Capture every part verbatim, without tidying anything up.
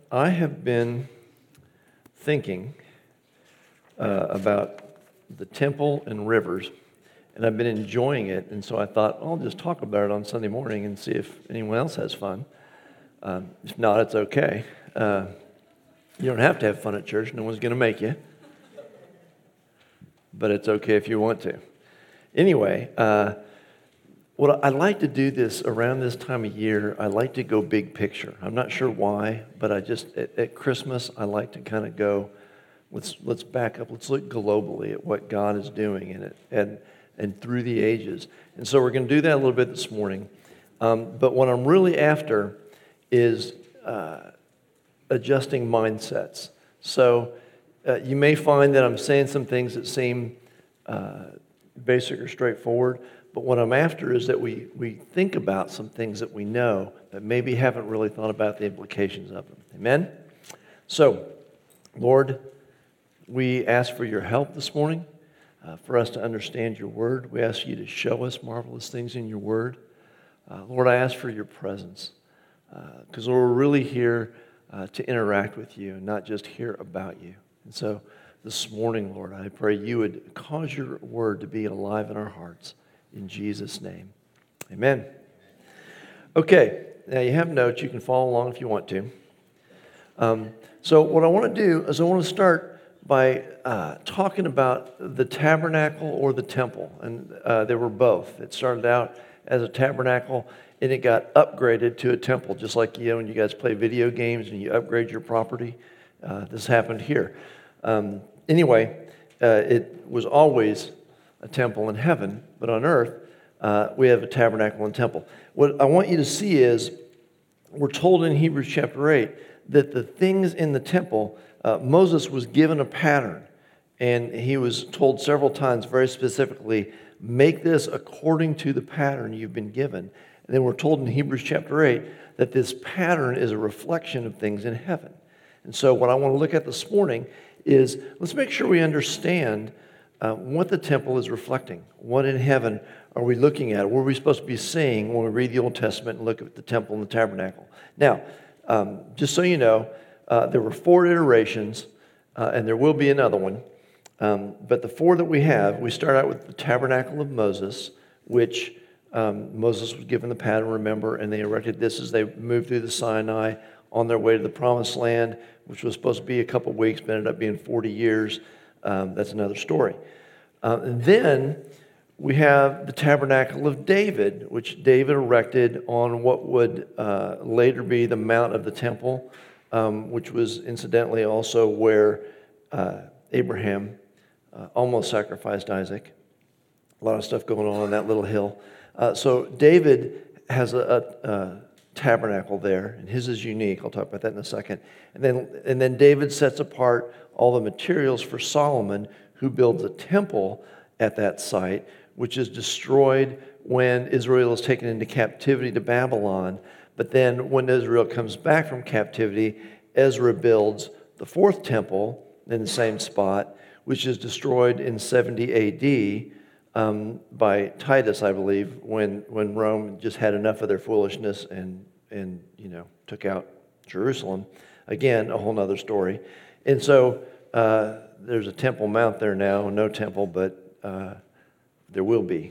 I have been thinking uh, about the temple and rivers, and I've been enjoying it, and so I thought, I'll just talk about it on Sunday morning and see if anyone else has fun. Um, if not, it's okay. Uh, you don't have to have fun at church. No one's going to make you. But it's okay if you want to. Anyway, uh, what I like to do this around this time of year, I like to go big picture. I'm not sure why, but I just, at, at Christmas, I like to kind of go, let's let's back up, let's look globally at what God is doing in it and, and through the ages. And so we're going to do that a little bit this morning. Um, but what I'm really after is uh, adjusting mindsets. So uh, you may find that I'm saying some things that seem uh, basic or straightforward, but what I'm after is that we, we think about some things that we know that maybe haven't really thought about the implications of them. Amen? So, Lord, we ask for your help this morning, uh, for us to understand your word. We ask you to show us marvelous things in your word. Uh, Lord, I ask for your presence, because uh, we're really here uh, to interact with you and not just hear about you. And so this morning, Lord, I pray you would cause your word to be alive in our hearts. In Jesus' name, amen. Okay, now you have notes. You can follow along if you want to. Um, so what I want to do is I want to start by uh, talking about the tabernacle or the temple. And uh, they were both. It started out as a tabernacle, and it got upgraded to a temple, just like, you know, when you guys play video games and you upgrade your property. Uh, this happened here. Um, anyway, uh, it was always a temple in heaven, but on earth, uh, we have a tabernacle and temple. What I want you to see is, we're told in Hebrews chapter eight that the things in the temple, uh, Moses was given a pattern, and he was told several times very specifically, make this according to the pattern you've been given. And then we're told in Hebrews chapter eight that this pattern is a reflection of things in heaven. And so what I want to look at this morning is, let's make sure we understand Uh, what the temple is reflecting. What in heaven are we looking at? What are we supposed to be seeing when we read the Old Testament and look at the temple and the tabernacle? Now, um, just so you know, uh, there were four iterations, uh, and there will be another one. Um, but the four that we have, we start out with the tabernacle of Moses, which um, Moses was given the pattern, remember, and they erected this as they moved through the Sinai on their way to the Promised Land, which was supposed to be a couple of weeks, but ended up being forty years. Um, that's another story. Uh, and then we have the tabernacle of David, which David erected on what would uh, later be the Mount of the Temple, um, which was incidentally also where uh, Abraham uh, almost sacrificed Isaac. A lot of stuff going on on that little hill. Uh, so David has a, a, a tabernacle there, and his is unique. I'll talk about that in a second. And then, and then David sets apart all the materials for Solomon, who builds a temple at that site, which is destroyed when Israel is taken into captivity to Babylon. But then when Israel comes back from captivity, Ezra builds the fourth temple in the same spot, which is destroyed in seventy A D um, by Titus, I believe, when, when Rome just had enough of their foolishness and, and you know, took out Jerusalem. Again, a whole nother story. And so uh, there's a Temple Mount there now, no temple, but uh, there will be.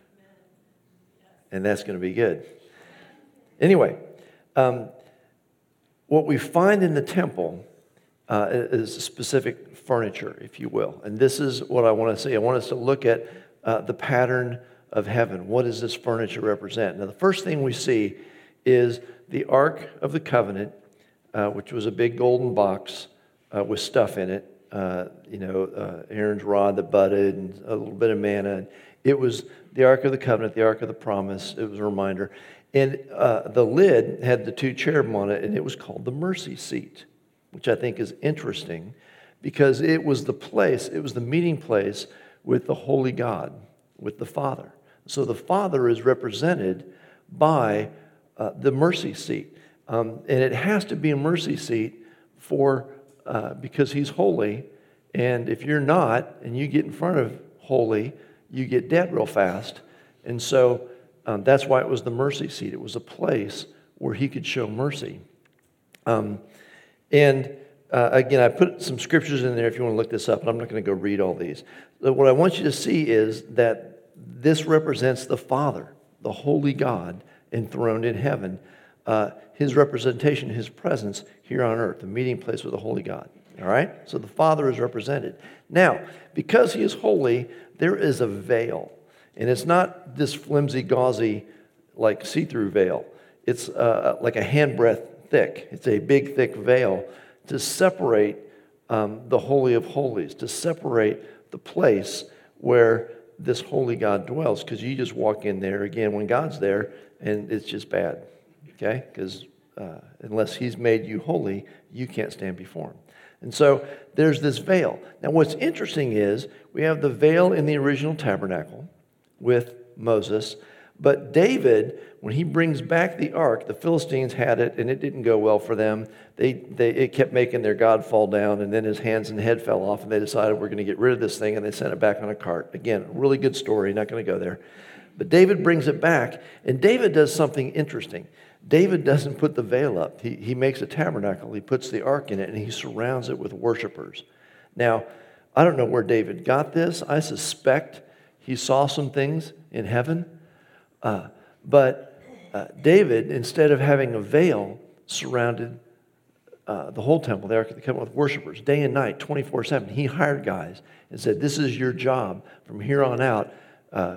And that's going to be good. Anyway, um, what we find in the temple uh, is specific furniture, if you will. And this is what I want to see. I want us to look at uh, the pattern of heaven. What does this furniture represent? Now, the first thing we see is the Ark of the Covenant, uh, which was a big golden box Uh, with stuff in it, uh, you know, uh, Aaron's rod that budded and a little bit of manna. It was the Ark of the Covenant, the Ark of the Promise. It was a reminder. And uh, the lid had the two cherubim on it, and it was called the mercy seat, which I think is interesting because it was the place, it was the meeting place with the holy God, with the Father. So the Father is represented by uh, the mercy seat. Um, and it has to be a mercy seat for Uh, because he's holy, and if you're not, and you get in front of holy, you get dead real fast. And so um, that's why it was the mercy seat. It was a place where he could show mercy. Um, And uh, again, I put some scriptures in there if you want to look this up, and I'm not going to go read all these. But what I want you to see is that this represents the Father, the holy God enthroned in heaven, uh, his representation, his presence here on earth, the meeting place with the holy God. All right? So the Father is represented. Now, because he is holy, there is a veil. And it's not this flimsy, gauzy, like see-through veil. It's uh, like a handbreadth thick. It's a big, thick veil to separate um, the Holy of Holies, to separate the place where this holy God dwells. Because you just walk in there, again, when God's there, and it's just bad. Okay? Because uh, unless he's made you holy, you can't stand before him. And so there's this veil. Now what's interesting is we have the veil in the original tabernacle with Moses, but David, when he brings back the ark, the Philistines had it and it didn't go well for them. They, they it kept making their God fall down, and then his hands and head fell off, and they decided we're going to get rid of this thing, and they sent it back on a cart. Again, really good story, not going to go there. But David brings it back, and David does something interesting. David doesn't put the veil up. He, he makes a tabernacle. He puts the ark in it, and he surrounds it with worshipers. Now, I don't know where David got this. I suspect he saw some things in heaven. Uh, but uh, David, instead of having a veil, surrounded uh, the whole temple, the Ark of the Covenant, with worshipers, day and night, twenty-four seven. He hired guys and said, this is your job. From here on out, uh,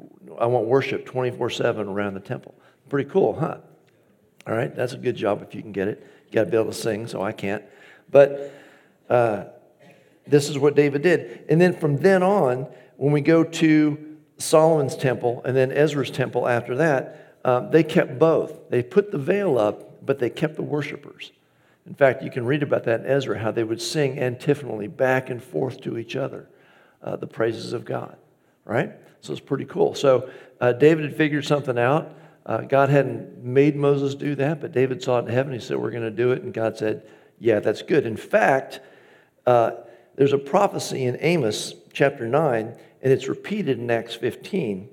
I want worship twenty-four seven around the temple. Pretty cool, huh? All right, that's a good job if you can get it. You got to be able to sing, so I can't. But uh, this is what David did. And then from then on, when we go to Solomon's temple and then Ezra's temple after that, um, they kept both. They put the veil up, but they kept the worshipers. In fact, you can read about that in Ezra, how they would sing antiphonally back and forth to each other, uh, the praises of God, right? So it's pretty cool. So uh, David had figured something out. Uh, God hadn't made Moses do that, but David saw it in heaven. He said, we're going to do it. And God said, yeah, that's good. In fact, uh, there's a prophecy in Amos chapter nine, and it's repeated in Acts fifteen,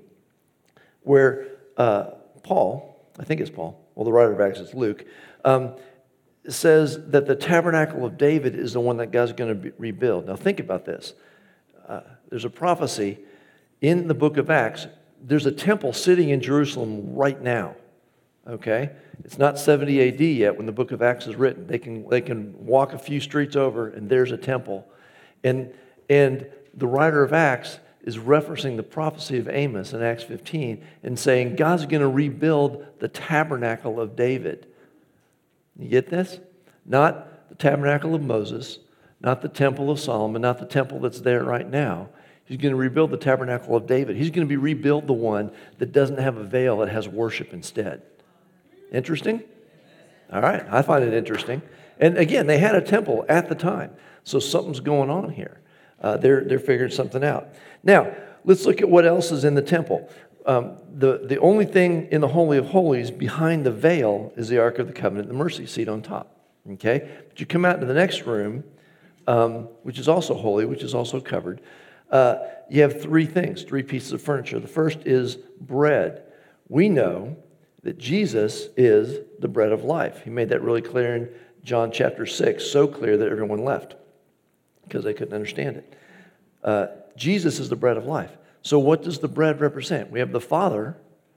where uh, Paul, I think it's Paul, well, the writer of Acts is Luke, um, says that the tabernacle of David is the one that God's going to be, rebuild. Now think about this. Uh, there's a prophecy in the book of Acts. There's a temple sitting in Jerusalem right now, okay? It's not seventy A D yet when the book of Acts is written. They can, they can walk a few streets over and there's a temple. And, and the writer of Acts is referencing the prophecy of Amos in Acts fifteen and saying God's going to rebuild the tabernacle of David. You get this? Not the tabernacle of Moses, not the temple of Solomon, not the temple that's there right now. He's going to rebuild the tabernacle of David. He's going to be rebuild the one that doesn't have a veil, that has worship instead. Interesting? All right, I find it interesting. And again, they had a temple at the time, so something's going on here. Uh, they're, they're figuring something out. Now, let's look at what else is in the temple. Um, the, the only thing in the Holy of Holies behind the veil is the Ark of the Covenant, the mercy seat on top. Okay? But you come out into the next room, um, which is also holy, which is also covered. Uh, you have three things, three pieces of furniture. The first is bread. We know that Jesus is the bread of life. He made that really clear in John chapter six, so clear that everyone left because they couldn't understand it. Uh, Jesus is the bread of life. So what does the bread represent? We have the Father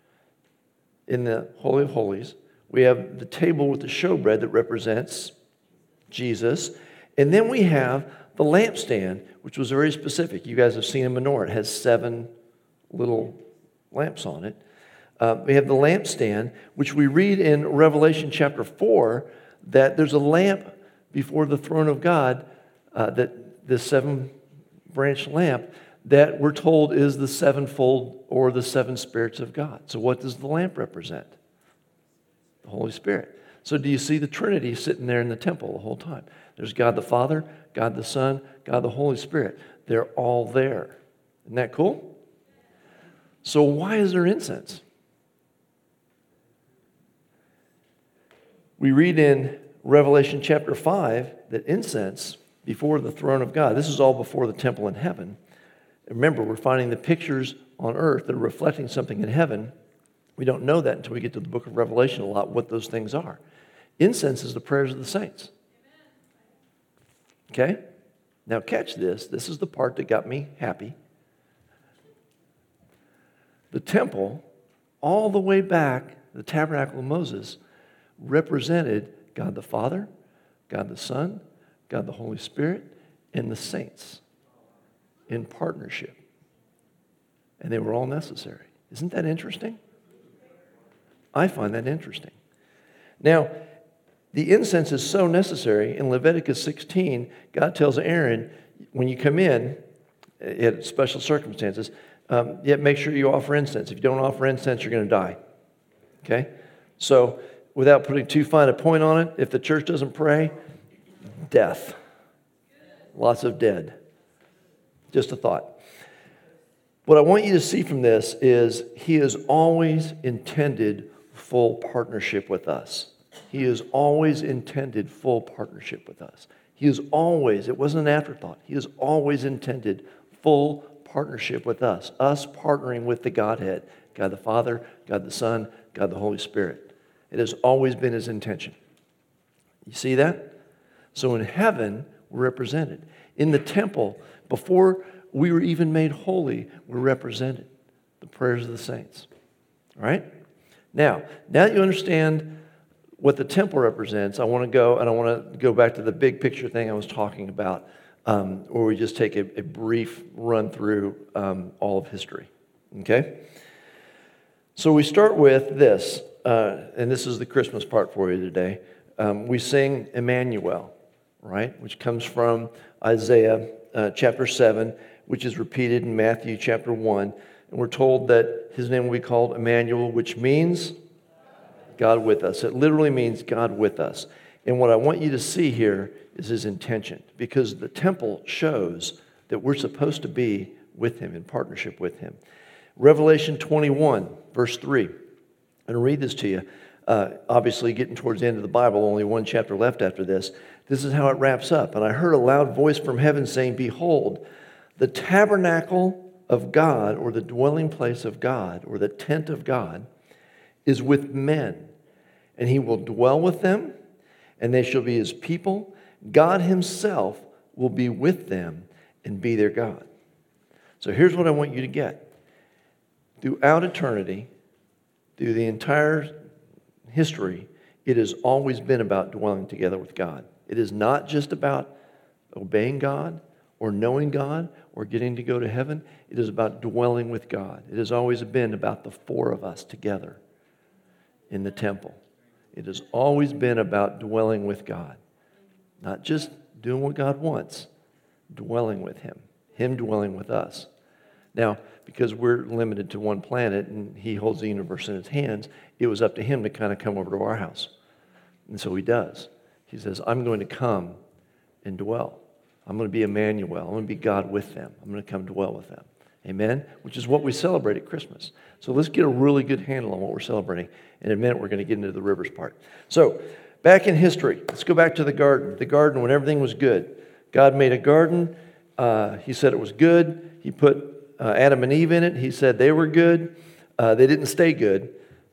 in the Holy of Holies. We have the table with the showbread that represents Jesus. And then we have the lampstand, which was very specific. You guys have seen a menorah. It has seven little lamps on it. Uh, we have the lampstand, which we read in Revelation chapter four, that there's a lamp before the throne of God, uh, that the seven-branch lamp, that we're told is the sevenfold or the seven spirits of God. So what does the lamp represent? The Holy Spirit. So do you see the Trinity sitting there in the temple the whole time? There's God the Father, God the Son, God the Holy Spirit. They're all there. Isn't that cool? So why is there incense? We read in Revelation chapter five that incense before the throne of God, this is all before the temple in heaven. Remember, we're finding the pictures on earth that are reflecting something in heaven. We don't know that until we get to the book of Revelation a lot, what those things are. Incense is the prayers of the saints. Okay? Now catch this. This is the part that got me happy. The temple, all the way back, the tabernacle of Moses, represented God the Father, God the Son, God the Holy Spirit, and the saints in partnership. And they were all necessary. Isn't that interesting? I find that interesting. Now, the incense is so necessary. In Leviticus sixteen, God tells Aaron, when you come in, in special circumstances, um, yet make sure you offer incense. If you don't offer incense, you're going to die. Okay? So, without putting too fine a point on it, if the church doesn't pray, death. Lots of dead. Just a thought. What I want you to see from this is he has always intended full partnership with us. He has always intended full partnership with us. He has always, it wasn't an afterthought, he has always intended full partnership with us. Us partnering with the Godhead, God the Father, God the Son, God the Holy Spirit. It has always been his intention. You see that? So in heaven, we're represented. In the temple, before we were even made holy, we're represented. The prayers of the saints. All right? Now, now that you understand what the temple represents, I want to go and I want to go back to the big picture thing I was talking about, um, where we just take a, a brief run through um, all of history. Okay? So we start with this, uh, and this is the Christmas part for you today. Um, we sing Emmanuel, right? Which comes from Isaiah uh, chapter seven, which is repeated in Matthew chapter one. And we're told that his name will be called Emmanuel, which means God with us. It literally means God with us. And what I want you to see here is his intention, because the temple shows that we're supposed to be with him, in partnership with him. Revelation twenty-one, verse three. I'm going to read this to you. Uh, obviously, getting towards the end of the Bible, only one chapter left after this. This is how it wraps up. And I heard a loud voice from heaven saying, "Behold, the tabernacle of God," or the dwelling place of God, or the tent of God, "is with men, and he will dwell with them, and they shall be his people. God himself will be with them and be their God." So here's what I want you to get. Throughout eternity, through the entire history, it has always been about dwelling together with God. It is not just about obeying God or knowing God or getting to go to heaven. It is about dwelling with God. It has always been about the four of us together in the temple. It has always been about dwelling with God. Not just doing what God wants, dwelling with him. Him dwelling with us. Now, because we're limited to one planet and he holds the universe in his hands, it was up to him to kind of come over to our house. And so he does. He says, "I'm going to come and dwell. I'm going to be Emmanuel. I'm going to be God with them. I'm going to come dwell with them." Amen? Which is what we celebrate at Christmas. So let's get a really good handle on what we're celebrating. In a minute, we're going to get into the rivers part. So, back in history, let's go back to the garden. The garden when everything was good. God made a garden. Uh, he said it was good. He put uh, Adam and Eve in it. He said they were good. Uh, they didn't stay good,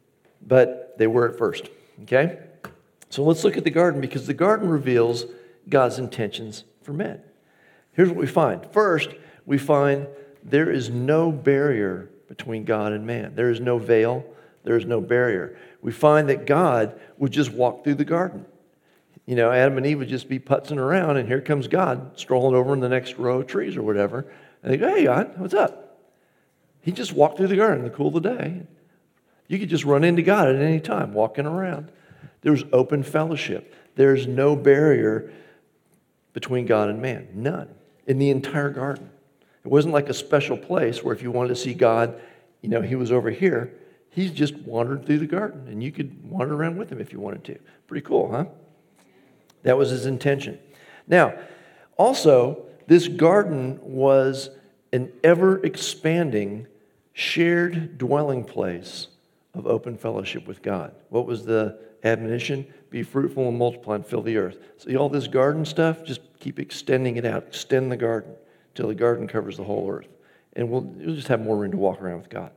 but they were at first. Okay? So let's look at the garden, because the garden reveals God's intentions for men. Here's what we find. First, we find there is no barrier between God and man. There is no veil. There is no barrier. We find that God would just walk through the garden. You know, Adam and Eve would just be putzing around, and here comes God strolling over in the next row of trees or whatever. And they go, "Hey, God, what's up?" He just walked through the garden in the cool of the day. You could just run into God at any time, walking around. There was open fellowship. There's no barrier between God and man. None. In the entire garden. It wasn't like a special place where if you wanted to see God, you know, he was over here. He's just wandered through the garden, and you could wander around with him if you wanted to. Pretty cool, huh? That was his intention. Now, also, this garden was an ever-expanding, shared dwelling place of open fellowship with God. What was the admonition? Be fruitful and multiply and fill the earth. See all this garden stuff? Just keep extending it out. Extend the garden till the garden covers the whole earth. And we'll, we'll just have more room to walk around with God.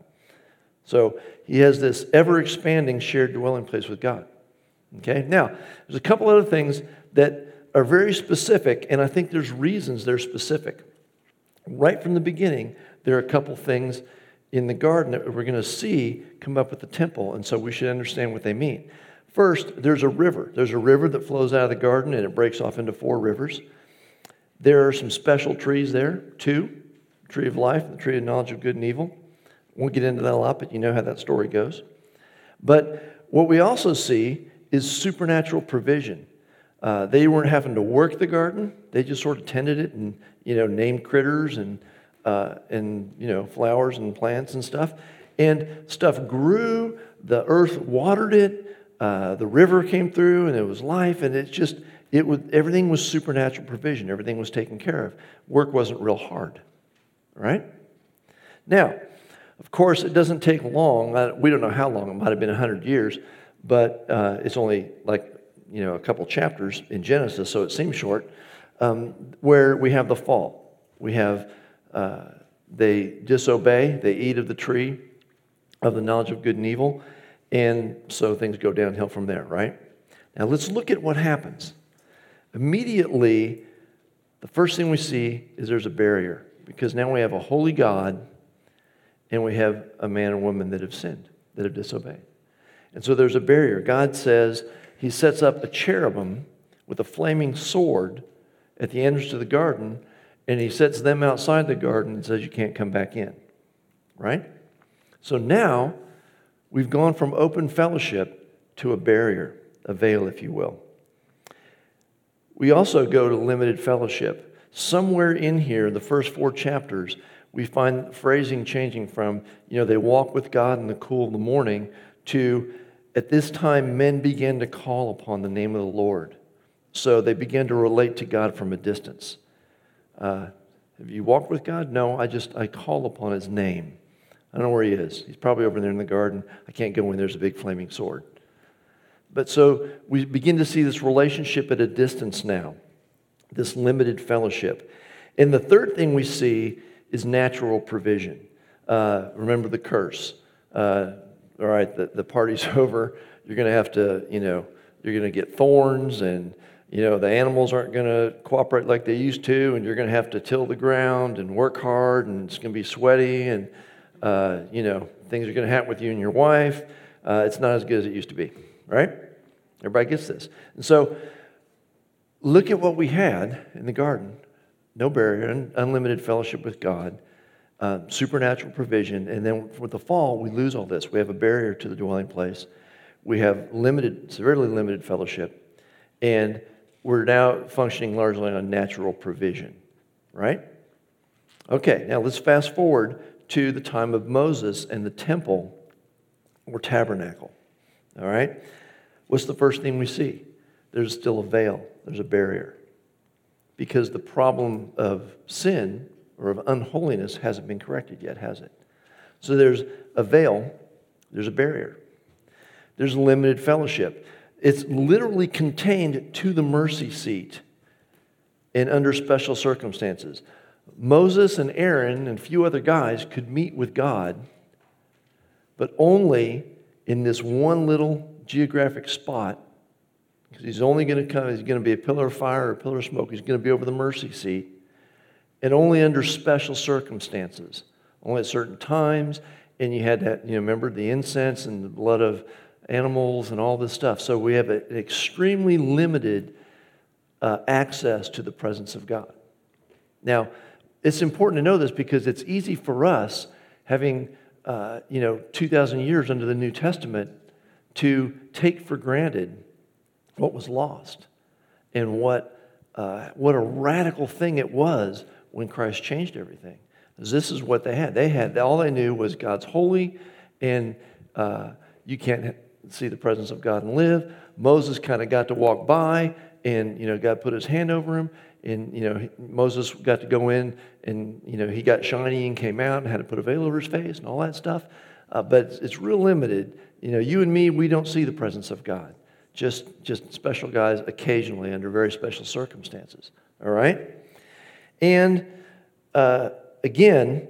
So he has this ever-expanding shared dwelling place with God. Okay? Now, there's a couple other things that are very specific, and I think there's reasons they're specific. Right from the beginning, there are a couple things in the garden that we're going to see come up at the temple, and so we should understand what they mean. First, there's a river. There's a river that flows out of the garden, and it breaks off into four rivers. There are some special trees there, two, the tree of life and the tree of knowledge of good and evil. Won't get into that a lot, but you know how that story goes. But what we also see is supernatural provision. Uh, they weren't having to work the garden. They just sort of tended it and, you know, named critters and, uh, and you know, flowers and plants and stuff. And stuff grew. The earth watered it. Uh, the river came through, and it was life. And it's just, it was, everything was supernatural provision. Everything was taken care of. Work wasn't real hard, right? Now, of course, it doesn't take long. We don't know how long. It might have been one hundred years, but uh, it's only like, you know, a couple chapters in Genesis, so it seems short, um, where we have the fall. We have, uh, they disobey, they eat of the tree of the knowledge of good and evil, and so things go downhill from there, right? Now let's look at what happens. Immediately, the first thing we see is there's a barrier, because now we have a holy God, and we have a man and woman that have sinned, that have disobeyed. And so there's a barrier. God says he sets up a cherubim with a flaming sword at the entrance to the garden, and he sets them outside the garden and says you can't come back in, right? So now we've gone from open fellowship to a barrier, a veil, if you will. We also go to limited fellowship. Somewhere in here, the first four chapters, we find phrasing changing from, you know, they walk with God in the cool of the morning to, at this time, men began to call upon the name of the Lord. So they began to relate to God from a distance. Uh, have you walked with God? No, I just, I call upon his name. I don't know where he is. He's probably over there in the garden. I can't go in. There's a big flaming sword. But so we begin to see this relationship at a distance now, this limited fellowship. And the third thing we see is natural provision. Uh, remember the curse. Uh, all right, the, the party's over. You're going to have to, you know, you're going to get thorns, and, you know, the animals aren't going to cooperate like they used to, and you're going to have to till the ground and work hard, and it's going to be sweaty, and, uh, you know, things are going to happen with you and your wife. Uh, it's not as good as it used to be, right? Everybody gets this. And so look at what we had in the garden. No barrier, unlimited fellowship with God, uh, supernatural provision, and then with the fall, we lose all this. We have a barrier to the dwelling place. We have limited, severely limited fellowship, and we're now functioning largely on natural provision, right? Okay, now let's fast forward to the time of Moses and the temple or tabernacle, all right? What's the first thing we see? There's still a veil. There's a barrier. Because the problem of sin or of unholiness hasn't been corrected yet, has it? So there's a veil, there's a barrier. There's limited fellowship. It's literally contained to the mercy seat and under special circumstances. Moses and Aaron and a few other guys could meet with God, but only in this one little geographic spot. Because he's only going to come, he's going to be a pillar of fire or a pillar of smoke. He's going to be over the mercy seat. And only under special circumstances. Only at certain times. And you had that, you know, remember the incense and the blood of animals and all this stuff. So we have an extremely limited uh, access to the presence of God. Now, it's important to know this because it's easy for us, having, uh, you know, two thousand years under the New Testament, to take for granted what was lost and what uh, what a radical thing it was when Christ changed everything. This is what they had. They had all they knew was God's holy, and uh, you can't see the presence of God and live. Moses kind of got to walk by, and you know God put His hand over him, and you know Moses got to go in, and you know he got shiny and came out and had to put a veil over his face and all that stuff. Uh, but it's, it's real limited. You know, you and me, we don't see the presence of God. Just, just special guys occasionally under very special circumstances. All right? And uh, again,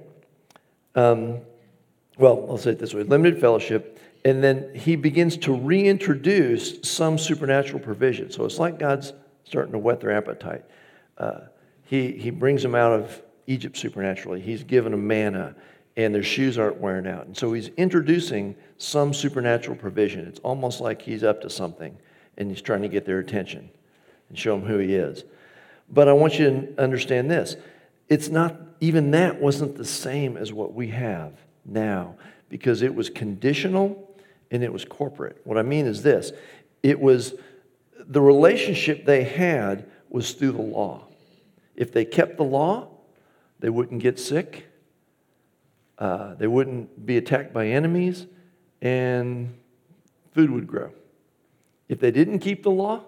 um, well, I'll say it this way, limited fellowship, and then he begins to reintroduce some supernatural provision. So it's like God's starting to whet their appetite. Uh, he, he brings them out of Egypt supernaturally. He's given them manna, and their shoes aren't wearing out. And so he's introducing some supernatural provision. It's almost like he's up to something, and he's trying to get their attention and show them who he is. But I want you to understand this. It's not, even that wasn't the same as what we have now, because it was conditional and it was corporate. What I mean is this. It was, the relationship they had was through the law. If they kept the law, they wouldn't get sick, uh, they wouldn't be attacked by enemies, and food would grow. If they didn't keep the law,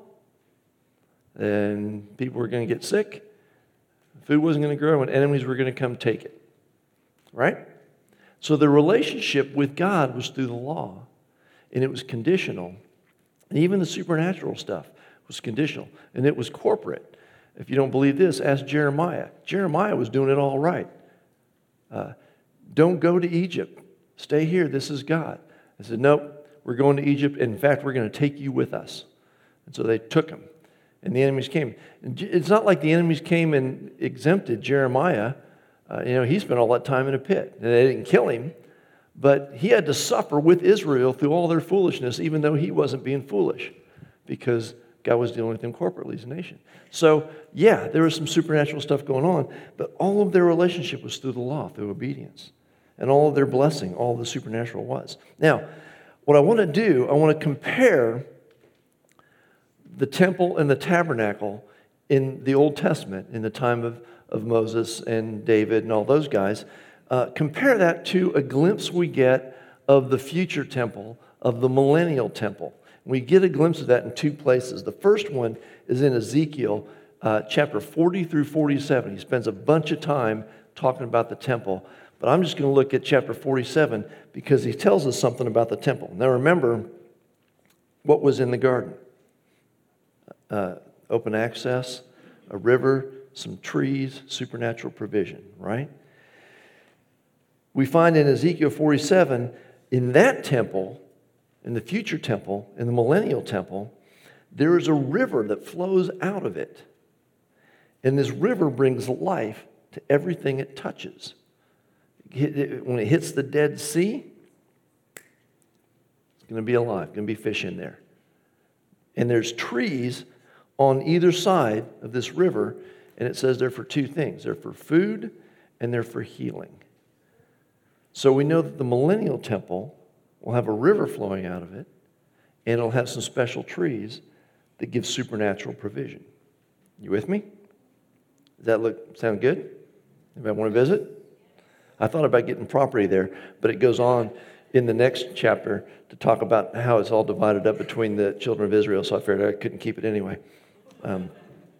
then people were going to get sick, food wasn't going to grow, and enemies were going to come take it. Right? So the relationship with God was through the law, and it was conditional. And even the supernatural stuff was conditional, and it was corporate. If you don't believe this, ask Jeremiah. Jeremiah was doing it all right. Uh, don't go to Egypt. Stay here. This is God. I said, nope, we're going to Egypt. And in fact, we're going to take you with us. And so they took him, and the enemies came. And it's not like the enemies came and exempted Jeremiah. Uh, you know, he spent all that time in a pit. And they didn't kill him, but he had to suffer with Israel through all their foolishness, even though he wasn't being foolish, because God was dealing with them corporately as a nation. So, yeah, there was some supernatural stuff going on, but all of their relationship was through the law, through obedience. And all of their blessing, all of the supernatural was. Now, what I want to do, I want to compare the temple and the tabernacle in the Old Testament, in the time of, of Moses and David and all those guys. Uh, compare that to a glimpse we get of the future temple, of the millennial temple. We get a glimpse of that in two places. The first one is in Ezekiel uh, chapter forty through forty-seven. He spends a bunch of time talking about the temple. But I'm just going to look at chapter forty-seven because he tells us something about the temple. Now remember, what was in the garden? Uh, open access, a river, some trees, supernatural provision, right? We find in Ezekiel forty-seven, in that temple, in the future temple, in the millennial temple, there is a river that flows out of it. And this river brings life to everything it touches. When it hits the Dead Sea, it's going to be alive, going to be fish in there. And there's trees on either side of this river, and it says they're for two things. They're for food and they're for healing. So we know that the millennial temple will have a river flowing out of it, and it'll have some special trees that give supernatural provision. You with me? Does that look sound good? Anybody want to visit? I thought about getting property there, but it goes on in the next chapter to talk about how it's all divided up between the children of Israel, so I figured I couldn't keep it anyway. Um,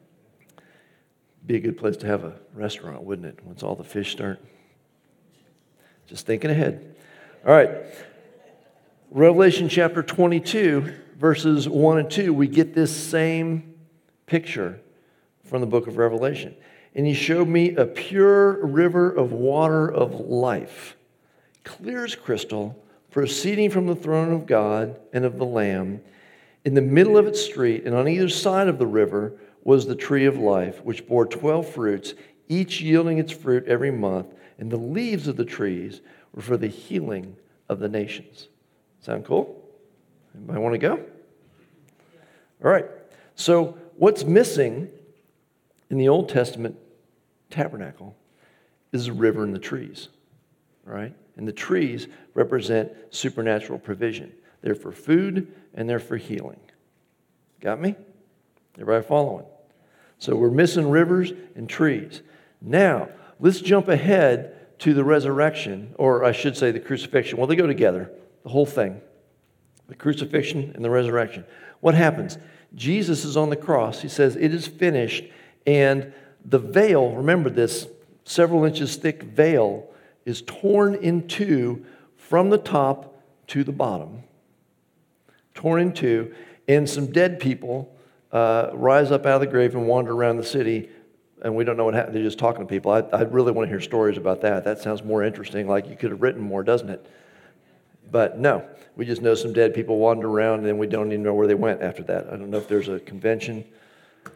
be a good place to have a restaurant, wouldn't it, once all the fish start? Just thinking ahead. All right. Revelation chapter twenty-two, verses one and two, we get this same picture from the book of Revelation. And he showed me a pure river of water of life, clear as crystal, proceeding from the throne of God and of the Lamb. In the middle of its street, and on either side of the river, was the tree of life, which bore twelve fruits, each yielding its fruit every month. And the leaves of the trees were for the healing of the nations. Sound cool? Anybody want to go? All right. So what's missing in the Old Testament tabernacle is a river and the trees, right? And the trees represent supernatural provision. They're for food and they're for healing. Got me? Everybody following? So we're missing rivers and trees. Now, let's jump ahead to the resurrection, or I should say the crucifixion. Well, they go together, the whole thing. The crucifixion and the resurrection. What happens? Jesus is on the cross. He says, "It is finished." And the veil, remember this, several inches thick veil is torn in two from the top to the bottom. Torn in two, and some dead people uh, rise up out of the grave and wander around the city, and we don't know what happened. They're just talking to people. I, I really want to hear stories about that. That sounds more interesting, like you could have written more, doesn't it? But no, we just know some dead people wander around, and then we don't even know where they went after that. I don't know if there's a convention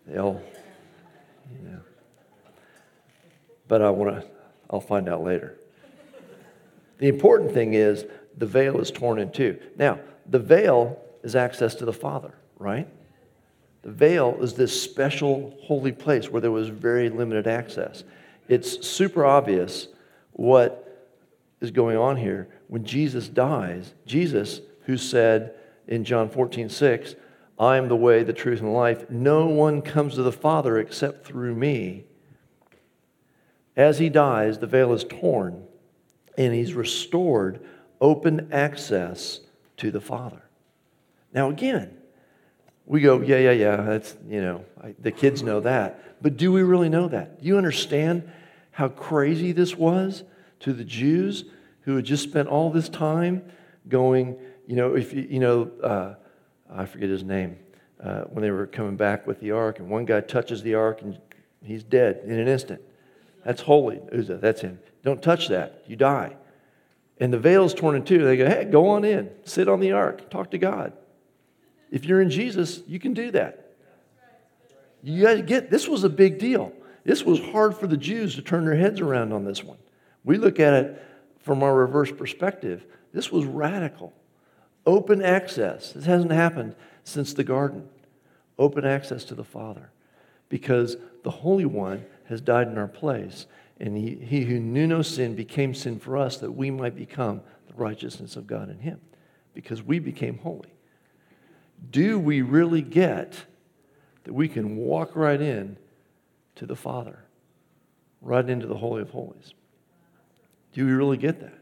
They'll, you know. But I want to, I'll find out later. The important thing is the veil is torn in two. Now, the veil is access to the Father, right? The veil is this special holy place where there was very limited access. It's super obvious what is going on here. When Jesus dies, Jesus, who said in John fourteen six, I am the way, the truth, and the life. No one comes to the Father except through me. As he dies, the veil is torn, and he's restored open access to the Father. Now again, we go, yeah, yeah, yeah, that's, you know, I, the kids know that. But do we really know that? Do you understand how crazy this was to the Jews who had just spent all this time going, you know, if you, you know, uh, I forget his name, uh, when they were coming back with the ark, and one guy touches the ark and he's dead in an instant. That's holy. Uzzah, that's him. Don't touch that. You die. And the veil's torn in two. They go, hey, go on in. Sit on the ark. Talk to God. If you're in Jesus, you can do that. You guys get, this was a big deal. This was hard for the Jews to turn their heads around on this one. We look at it from our reverse perspective. This was radical. Open access. This hasn't happened since the garden. Open access to the Father. Because the Holy One has died in our place. And he, he who knew no sin became sin for us that we might become the righteousness of God in him. Because we became holy. Do we really get that we can walk right in to the Father? Right into the Holy of Holies? Do we really get that?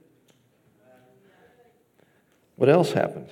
What else happened?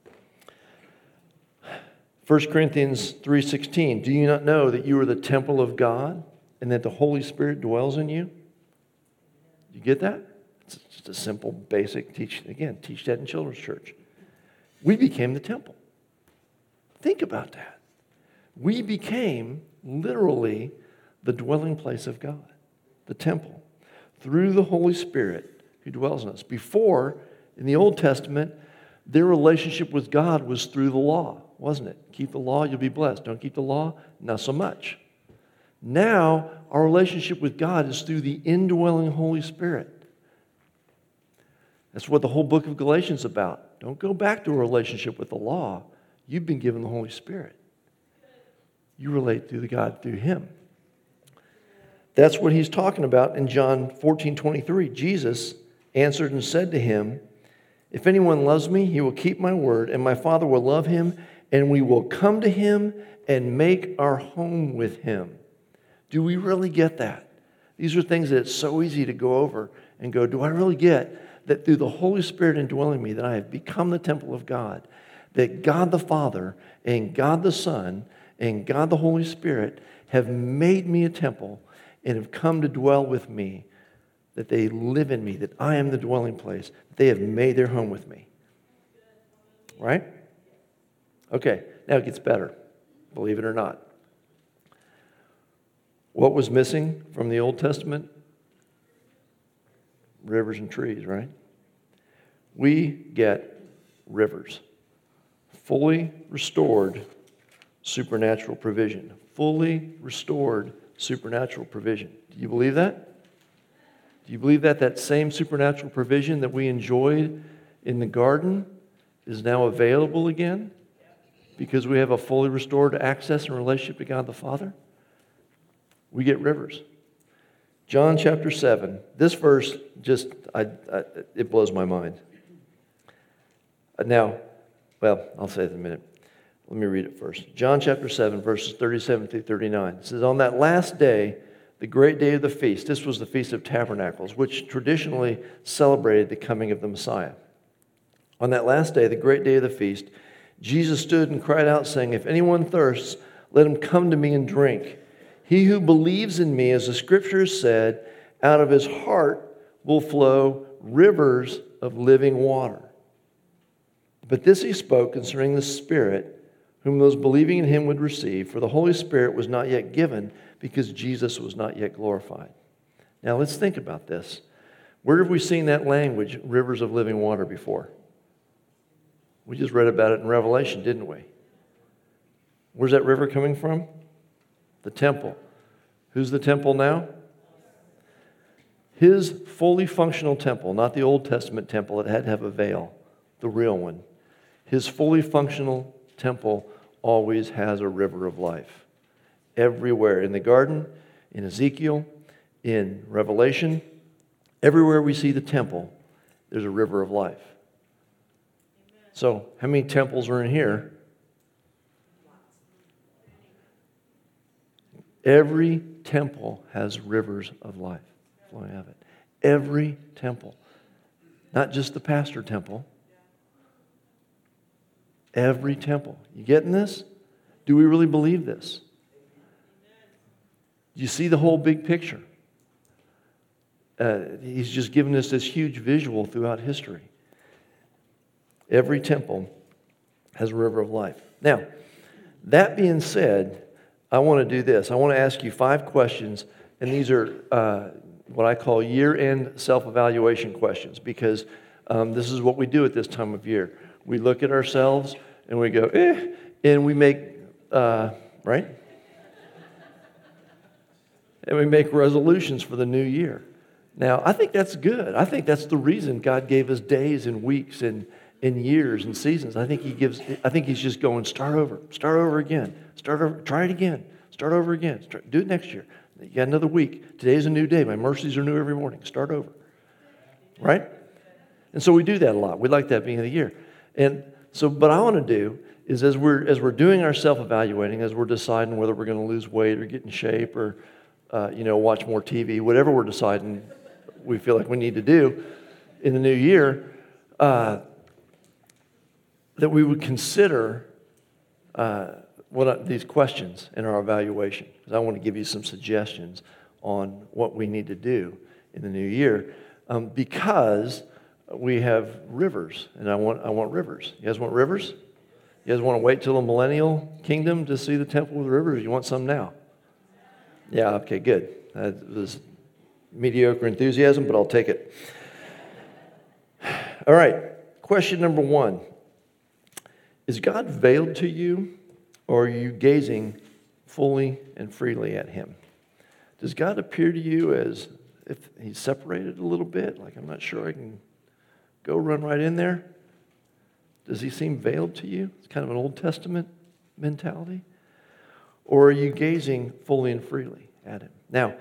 First Corinthians three sixteen. Do you not know that you are the temple of God and that the Holy Spirit dwells in you? You get that? It's just a simple, basic teach. Again, teach that in children's church. We became the temple. Think about that. We became literally the dwelling place of God, the temple, through the Holy Spirit who dwells in us. Before, in the Old Testament, their relationship with God was through the law, wasn't it? Keep the law, you'll be blessed. Don't keep the law, not so much. Now, our relationship with God is through the indwelling Holy Spirit. That's what the whole book of Galatians is about. Don't go back to a relationship with the law. You've been given the Holy Spirit. You relate to the God through Him. That's what he's talking about in John fourteen twenty-three. Jesus answered and said to him, if anyone loves me, he will keep my word, and my Father will love him, and we will come to him and make our home with him. Do we really get that? These are things that it's so easy to go over and go, do I really get that through the Holy Spirit indwelling me, that I have become the temple of God, that God the Father and God the Son and God the Holy Spirit have made me a temple and have come to dwell with me, that they live in me, that I am the dwelling place, that they have made their home with me. Right? Okay, now it gets better, believe it or not. What was missing from the Old Testament? Rivers and trees, right? We get rivers. Fully restored supernatural provision. Fully restored supernatural provision. Do you believe that? Do you believe that that same supernatural provision that we enjoyed in the garden is now available again because we have a fully restored access and relationship to God the Father? We get rivers. John chapter seven. This verse just, I, I, it blows my mind. Now, well, I'll say it in a minute. Let me read it first. John chapter seven, verses thirty-seven through thirty-nine. It says, on that last day, the great day of the feast, this was the Feast of Tabernacles, which traditionally celebrated the coming of the Messiah. On that last day, the great day of the feast, Jesus stood and cried out, saying, if anyone thirsts, let him come to me and drink. He who believes in me, as the Scriptures said, out of his heart will flow rivers of living water. But this he spoke concerning the Spirit, whom those believing in him would receive, for the Holy Spirit was not yet given, because Jesus was not yet glorified. Now let's think about this. Where have we seen that language, rivers of living water, before? We just read about it in Revelation, didn't we? Where's that river coming from? The temple. Who's the temple now? His fully functional temple, not the Old Testament temple that had to have a veil, the real one. His fully functional temple always has a river of life. Everywhere, in the garden, in Ezekiel, in Revelation, everywhere we see the temple, there's a river of life. So, how many temples are in here? Every temple has rivers of life flowing out of it. Every temple. Not just the pastor temple. Every temple. You getting this? Do we really believe this? Do you see the whole big picture? Uh, he's just given us this huge visual throughout history. Every temple has a river of life. Now, that being said, I want to do this. I want to ask you five questions, and these are uh, what I call year-end self-evaluation questions, because um, this is what we do at this time of year. We look at ourselves, and we go, eh, and we make, uh, right? And we make resolutions for the new year. Now, I think that's good. I think that's the reason God gave us days and weeks and, and years and seasons. I think He gives. I think He's just going, start over, start over again, start over, try it again, start over again, start, do it next year. You got another week. Today's a new day. My mercies are new every morning. Start over, right? And so we do that a lot. We like that beginning of the year. And so, what I want to do is, as we're as we're doing our self-evaluating, as we're deciding whether we're going to lose weight or get in shape or uh, you know watch more T V, whatever we're deciding we feel like we need to do in the new year, uh, that we would consider uh, what I, these questions in our evaluation. Because I want to give you some suggestions on what we need to do in the new year, um, because we have rivers, and I want I want rivers. You guys want rivers? You guys want to wait till the millennial kingdom to see the temple with rivers? You want some now? Yeah. Okay. Good. That was mediocre enthusiasm, but I'll take it. All right. Question number one: is God veiled to you, or are you gazing fully and freely at Him? Does God appear to you as if He's separated a little bit? Like, I'm not sure I can go run right in there? Does He seem veiled to you? It's kind of an Old Testament mentality. Or are you gazing fully and freely at Him? Now,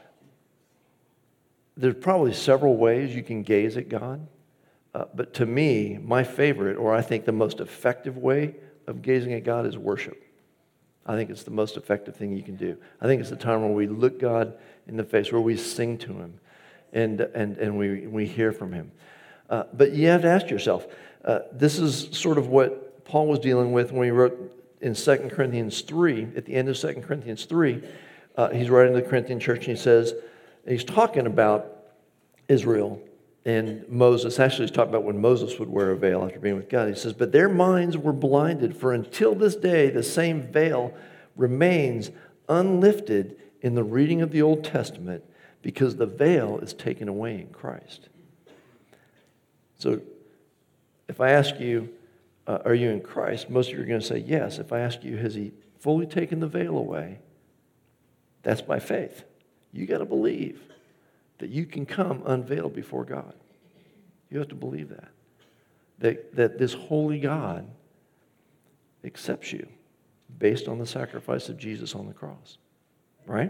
there's probably several ways you can gaze at God. Uh, but to me, my favorite, or I think the most effective way of gazing at God is worship. I think it's the most effective thing you can do. I think it's the time where we look God in the face, where we sing to Him, and and and we, we hear from Him. Uh, but you have to ask yourself, uh, this is sort of what Paul was dealing with when he wrote in Second Corinthians three, at the end of Second Corinthians three, uh, he's writing to the Corinthian church, and he says, he's talking about Israel and Moses. Actually, he's talking about when Moses would wear a veil after being with God. He says, but their minds were blinded, for until this day, the same veil remains unlifted in the reading of the Old Testament, because the veil is taken away in Christ. So if I ask you, uh, are you in Christ? Most of you are going to say yes. If I ask you, has He fully taken the veil away? That's by faith. You got to believe that you can come unveiled before God. You have to believe that. That, that this holy God accepts you based on the sacrifice of Jesus on the cross. Right?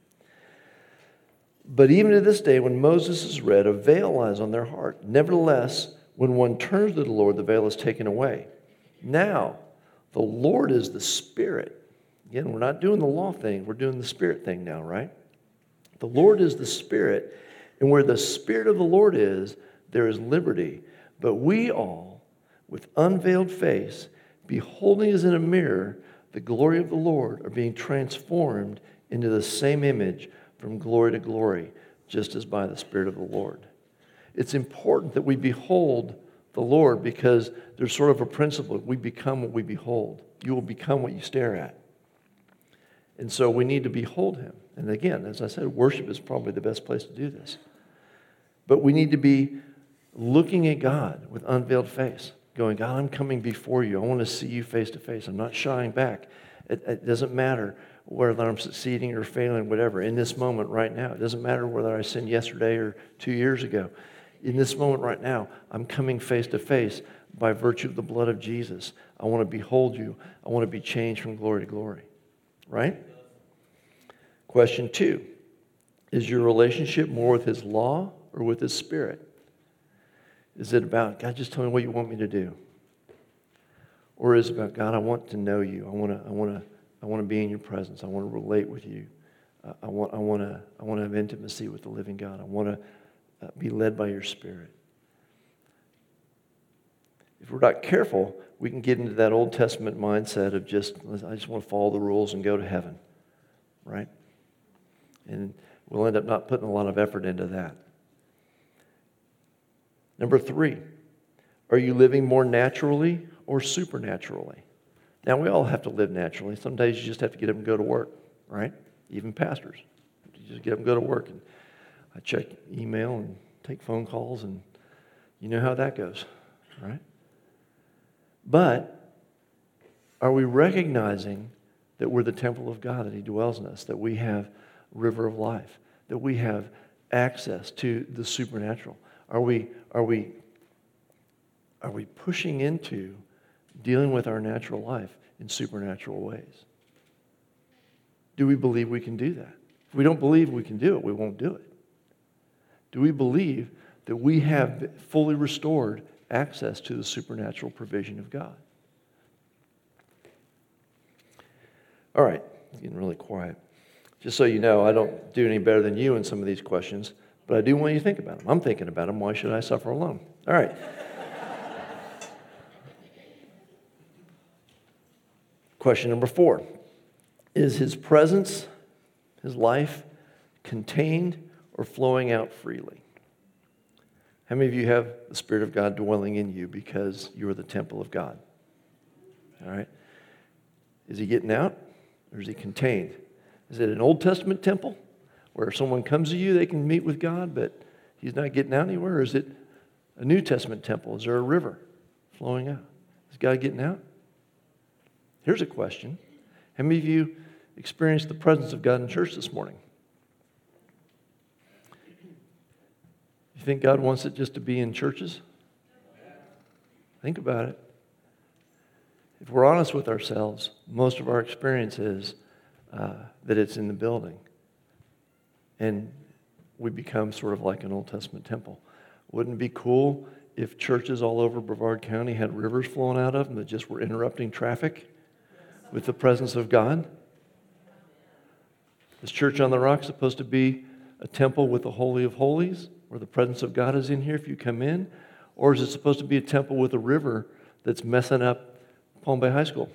But even to this day, when Moses is read, a veil lies on their heart. Nevertheless, when one turns to the Lord, the veil is taken away. Now, the Lord is the Spirit. Again, we're not doing the law thing. We're doing the Spirit thing now, right? The Lord is the Spirit, and where the Spirit of the Lord is, there is liberty. But we all, with unveiled face, beholding as in a mirror the glory of the Lord, are being transformed into the same image from glory to glory, just as by the Spirit of the Lord. It's important that we behold the Lord, because there's sort of a principle. We become what we behold. You will become what you stare at. And so we need to behold Him. And again, as I said, worship is probably the best place to do this. But we need to be looking at God with unveiled face, going, God, I'm coming before you. I want to see you face to face. I'm not shying back. It, it doesn't matter whether I'm succeeding or failing, whatever, in this moment right now. It doesn't matter whether I sinned yesterday or two years ago. In this moment right now, I'm coming face to face by virtue of the blood of Jesus. I want to behold you. I want to be changed from glory to glory. Right? Question two, is your relationship more with His law or with His Spirit? Is it about, God, just tell me what you want me to do? Or is it about, God, I want to know you. I want to, I want to, I want to be in your presence. I want to relate with you. Uh, I want, I want to, I want to have intimacy with the living God. I want to uh, be led by your Spirit. If we're not careful, we can get into that Old Testament mindset of just, I just want to follow the rules and go to heaven, right? And we'll end up not putting a lot of effort into that. Number three, are you living more naturally or supernaturally? Now, we all have to live naturally. Some days you just have to get up and go to work, right? Even pastors. You just get up and go to work. And I check email and take phone calls, and you know how that goes, right? But are we recognizing that we're the temple of God, that He dwells in us, that we have river of life, that we have access to the supernatural? Are we, are we, are we pushing into dealing with our natural life in supernatural ways? Do we believe we can do that? If we don't believe we can do it, we won't do it. Do we believe that we have fully restored access to the supernatural provision of God? All right, it's getting really quiet. Just so you know, I don't do any better than you in some of these questions, but I do want you to think about them. I'm thinking about them. Why should I suffer alone? All right. Question number four. Is His presence, His life, contained or flowing out freely? How many of you have the Spirit of God dwelling in you because you are the temple of God? All right. Is He getting out or is He contained? Is it an Old Testament temple where if someone comes to you, they can meet with God, but He's not getting out anywhere? Or is it a New Testament temple? Is there a river flowing out? Is God getting out? Here's a question. How many of you experienced the presence of God in church this morning? You think God wants it just to be in churches? Think about it. If we're honest with ourselves, most of our experience is uh, that it's in the building. And we become sort of like an Old Testament temple. Wouldn't it be cool if churches all over Brevard County had rivers flowing out of them that just were interrupting traffic with the presence of God? Is Church on the Rock supposed to be a temple with the Holy of Holies, where the presence of God is in here if you come in? Or is it supposed to be a temple with a river that's messing up Palm Bay High School?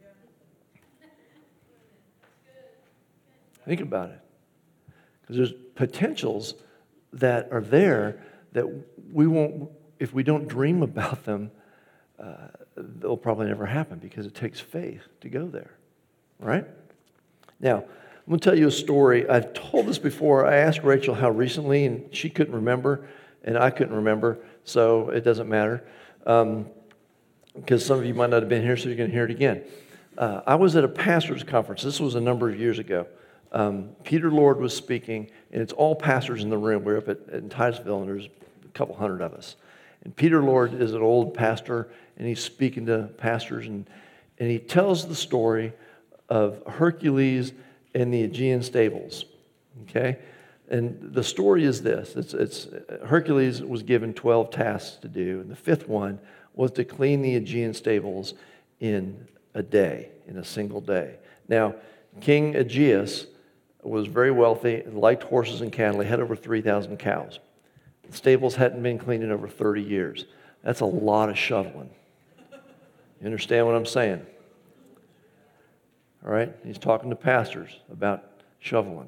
Think about it. Because there's potentials that are there that we won't, if we don't dream about them, uh, they'll probably never happen because it takes faith to go there. Right? Now, I'm going to tell you a story. I've told this before. I asked Rachel how recently, and she couldn't remember, and I couldn't remember, so it doesn't matter. Um, because some of you might not have been here, so you're going to hear it again. Uh, I was at a pastor's conference. This was a number of years ago. Um, Peter Lord was speaking, and it's all pastors in the room. We're up at, in Titusville, and there's a couple hundred of us. And Peter Lord is an old pastor, and he's speaking to pastors, and, and he tells the story of Hercules and the Aegean stables. Okay? And the story is this. It's, it's Hercules was given twelve tasks to do, and the fifth one was to clean the Aegean stables in a day, in a single day. Now, King Aegeus was very wealthy and liked horses and cattle. He had over three thousand cows. The stables hadn't been cleaned in over thirty years. That's a lot of shoveling. You understand what I'm saying? All right? He's talking to pastors about shoveling,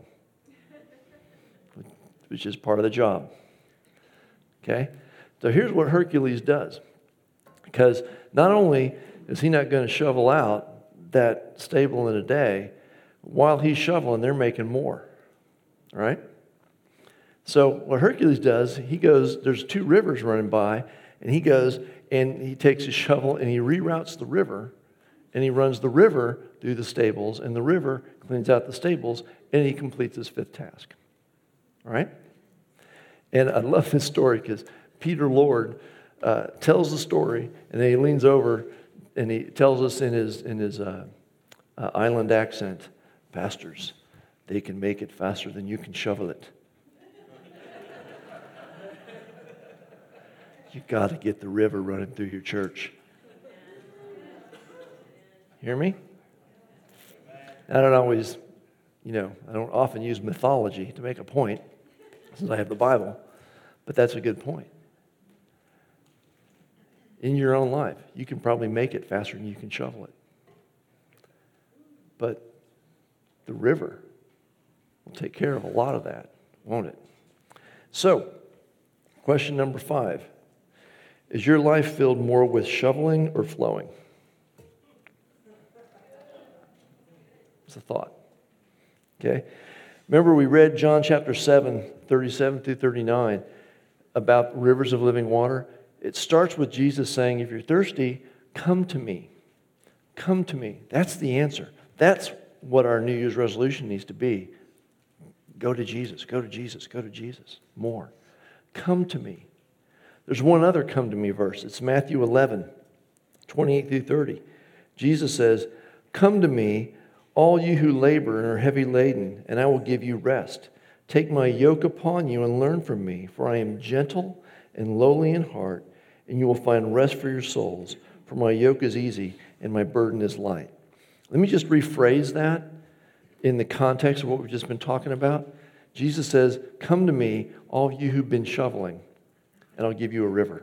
which is part of the job. Okay? So here's what Hercules does. Because not only is he not going to shovel out that stable in a day, while he's shoveling, they're making more. All right? So what Hercules does, he goes, there's two rivers running by, and he goes and he takes his shovel and he reroutes the river, and he runs the river through the stables, and the river cleans out the stables, and he completes his fifth task. All right? And I love this story because Peter Lord uh, tells the story, and then he leans over and he tells us in his in his uh, uh, island accent, "Pastors, they can make it faster than you can shovel it." You got to get the river running through your church. Hear me? I don't always, you know, I don't often use mythology to make a point, since I have the Bible, but that's a good point. In your own life, you can probably make it faster than you can shovel it. But the river will take care of a lot of that, won't it? So, question number five. Is your life filled more with shoveling or flowing? It's a thought. Okay? Remember we read John chapter seven, thirty-seven through thirty-nine about rivers of living water? It starts with Jesus saying, if you're thirsty, come to me. Come to me. That's the answer. That's what our New Year's resolution needs to be. Go to Jesus, go to Jesus, go to Jesus. More. Come to me. There's one other come to me verse. It's Matthew eleven, twenty-eight through thirty. Jesus says, come to me, all you who labor and are heavy laden, and I will give you rest. Take my yoke upon you and learn from me, for I am gentle and lowly in heart, and you will find rest for your souls. For my yoke is easy and my burden is light. Let me just rephrase that in the context of what we've just been talking about. Jesus says, come to me, all you who've been shoveling, and I'll give you a river.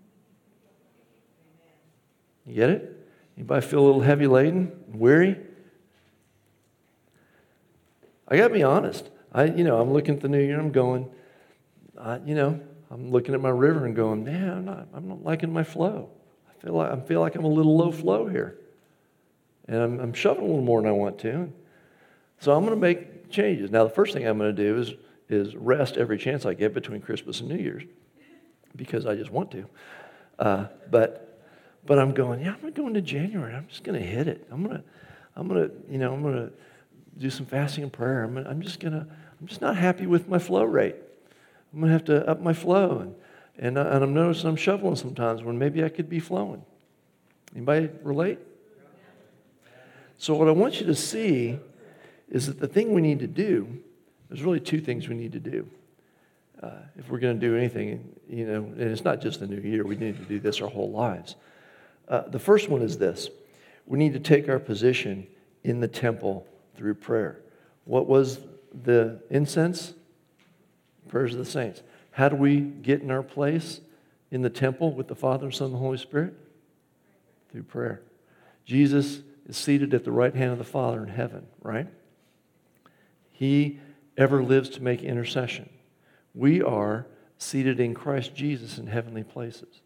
You get it? Anybody feel a little heavy laden, weary? I got to be honest. I, you know, I'm looking at the new year. I'm going, I, you know, I'm looking at my river and going, man, I'm not, I'm not liking my flow. I feel like I feel like I'm a little low flow here, and I'm, I'm shoveling a little more than I want to. So I'm going to make changes. Now, the first thing I'm going to do is is rest every chance I get between Christmas and New Year's, because I just want to. Uh, but but I'm going, yeah, I'm going to go into January. I'm just going to hit it. I'm going to I'm going to you know I'm going to do some fasting and prayer. I'm gonna, I'm just going to I'm just not happy with my flow rate. I'm going to have to up my flow, and and, uh, and I'm noticing I'm shoveling sometimes when maybe I could be flowing. Anybody relate? So what I want you to see is that the thing we need to do, there's really two things we need to do. Uh, if we're going to do anything, you know, and it's not just the new year, we need to do this our whole lives. Uh, the first one is this. We need to take our position in the temple through prayer. What was the incense? Prayers of the saints. How do we get in our place in the temple with the Father, Son, and the Holy Spirit? Through prayer. Jesus is seated at the right hand of the Father in heaven, right? He ever lives to make intercession. We are seated in Christ Jesus in heavenly places.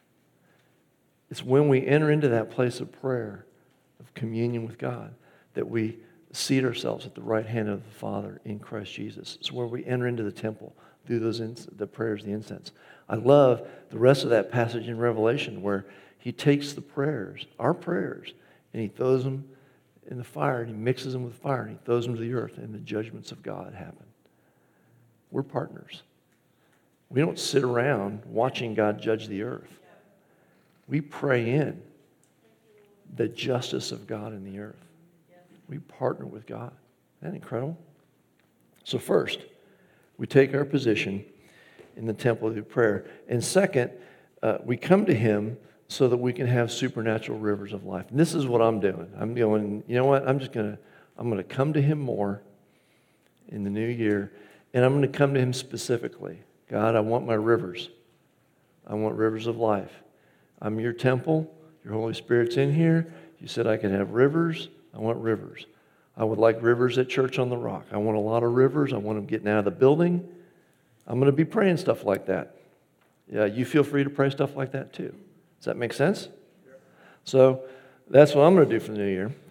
It's when we enter into that place of prayer, of communion with God, that we seat ourselves at the right hand of the Father in Christ Jesus. It's where we enter into the temple through those ins- the prayers, the incense. I love the rest of that passage in Revelation where he takes the prayers, our prayers, and he throws them in the fire, and he mixes them with fire, and he throws them to the earth, and the judgments of God happen. We're partners. We don't sit around watching God judge the earth. We pray in the justice of God in the earth. We partner with God. Isn't that incredible? So first, we take our position in the temple through prayer. And second, uh, we come to him so that we can have supernatural rivers of life. And this is what I'm doing. I'm going, you know what? I'm just going to, I'm going to come to him more in the new year. And I'm going to come to him specifically. God, I want my rivers. I want rivers of life. I'm your temple. Your Holy Spirit's in here. You said I could have rivers. I want rivers. I would like rivers at Church on the Rock. I want a lot of rivers. I want them getting out of the building. I'm going to be praying stuff like that. Yeah, you feel free to pray stuff like that too. Does that make sense? So that's what I'm going to do for the new year.